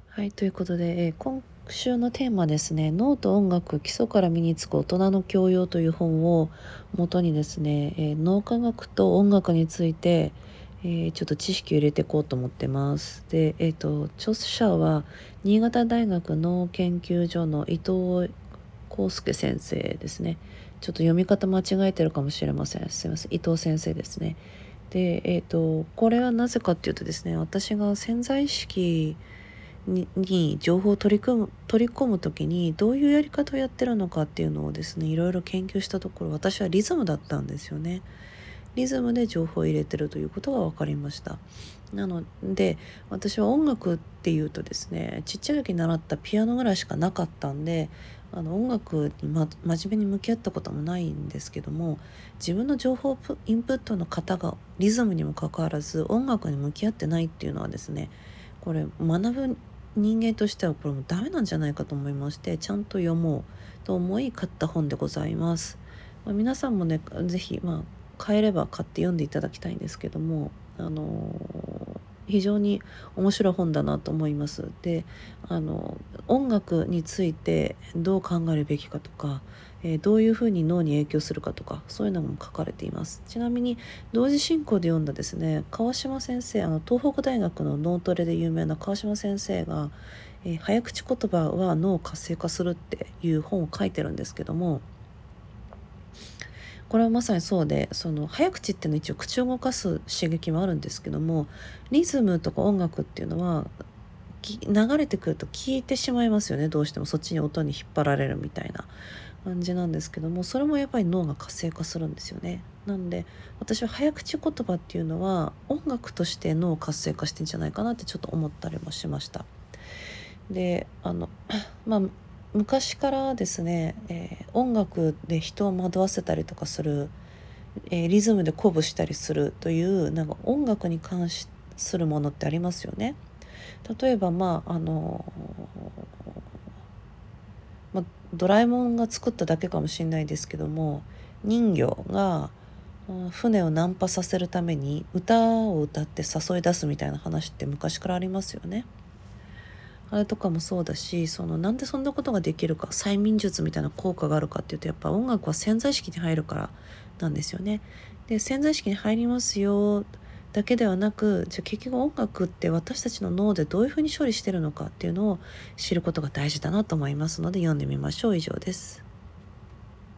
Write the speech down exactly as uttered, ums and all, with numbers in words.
はい、ということで、えー今週のテーマですね、脳と音楽、基礎から身につく大人の教養という本を元にですね、えー脳科学と音楽について、えーちょっと知識を入れていこうと思ってます。で、えっ、と、著者は新潟大学脳研究所の伊藤康介先生ですね。ちょっと読み方間違えてるかもしれません。すいません。伊藤先生ですね。で、えっ、と、これはなぜかっていうとですね、私が潜在意識にに情報を取り組む取り込む時にどういうやり方をやってるのかっていうのをですねいろいろ研究したところ、私はリズムだったんですよね。リズムで情報を入れてるということが分かりました。なので私は音楽っていうとですね、ちっちゃい時に習ったピアノぐらいしかなかったんで、あの音楽に、ま、真面目に向き合ったこともないんですけども、自分の情報プインプットの方がリズムにもかかわらず音楽に向き合ってないっていうのはですね、これ学ぶ人間としてはこれもダメなんじゃないかと思いまして、ちゃんと読もうと思い買った本でございます。まあ、皆さんもね是非、まあ、買えれば買って読んでいただきたいんですけども、あのー非常に面白い本だなと思います。で、あの音楽についてどう考えるべきかとか、えーどういうふうに脳に影響するかとか、そういうのも書かれています。ちなみに同時進行で読んだですね、川島先生、あの東北大学の脳トレで有名な川島先生が、えー早口言葉は脳を活性化するっていう本を書いてるんですけども、これはまさにそうで、その早口っていうのは一応口を動かす刺激もあるんですけども、リズムとか音楽っていうのはき流れてくると聞いてしまいますよね。どうしてもそっちに音に引っ張られるみたいな感じなんですけども、それもやっぱり脳が活性化するんですよね。なんで私は早口言葉っていうのは音楽として脳を活性化してんじゃないかなってちょっと思ったりもしました。で、あのまあ昔からですね、えー音楽で人を惑わせたりとかする、えーリズムで鼓舞したりするというなんか音楽に関するものってありますよね。例えばまああのまあ、ドラえもんが作っただけかもしれないですけども、人魚がうん船をナンパさせるために歌を歌って誘い出すみたいな話って昔からありますよね。あれとかもそうだし、そのなんでそんなことができるか、催眠術みたいな効果があるかっていうと、やっぱ音楽は潜在意識に入るからなんですよね。で、潜在意識に入りますよだけではなく、じゃあ結局音楽って私たちの脳でどういうふうに処理してるのかっていうのを知ることが大事だなと思いますので、読んでみましょう。以上です。